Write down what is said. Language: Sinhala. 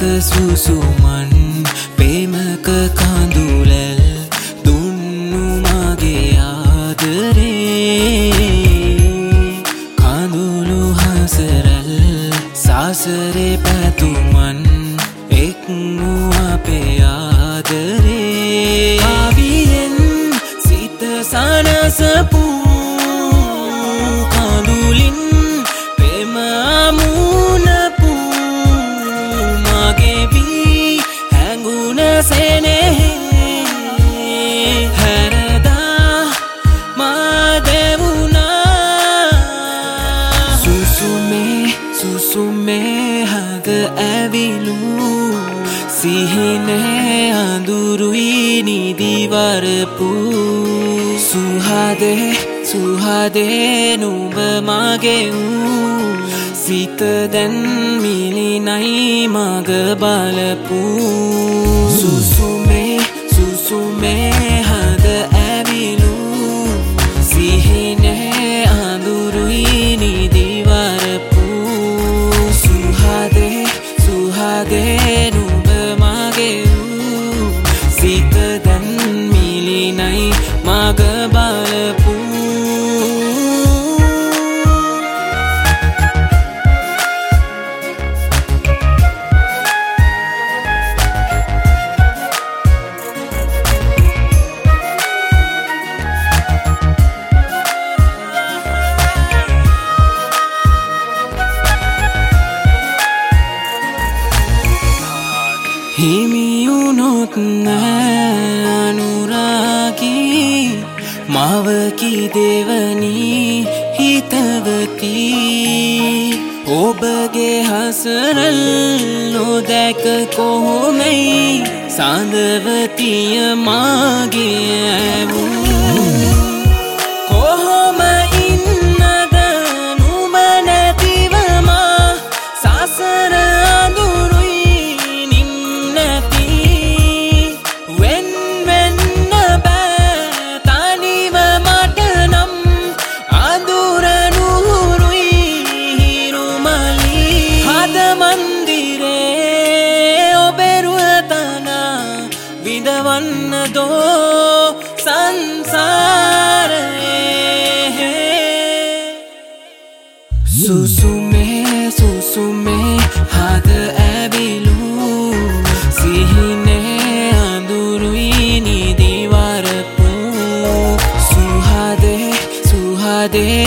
සුසුමන් ප්‍රේමක කඳුලල් දුන්නු මගේ ආදරේ කඳුළු හසරල් සාසරේ පැතුමන් එක් වූ අපේ ආදරේ ආවියෙන් සිත සනසපු කඳුලින් ප්‍රේම අමුණපු මගේ වී හැඟුණ සෙනෙහේ හැරදා මා දෙවුණා සුසුමේ හද ඇවිලු සිහිනේ අඳුරුයි නිදිවරපු සුහදේ නුඹ මගේ වූ සිත දැන් මිලිනයි මග බලපු සුසුමේ හද ඇවිලු සිහිනේ අඳුරුයි නිදිවරපු සුහදේ නුඹ මගේ වූ සිත දැන් මිලිනයි මග බලපු හිමියුනොත් නෑ අනුරාගී මවකි දෙවනි හිතවති ඔබගේ හසරල් නොදැක කොහොමයි සඳවතිය මාගේ ඇවූ කොහොම ඉන්නද නුඹ නැතිව මා සසර විඳවන්න දෝ සංසාරේ සුසුමේ හද ඇවිලු සිහිනේ අඳුරුයි නිදිවරපු සුහදේ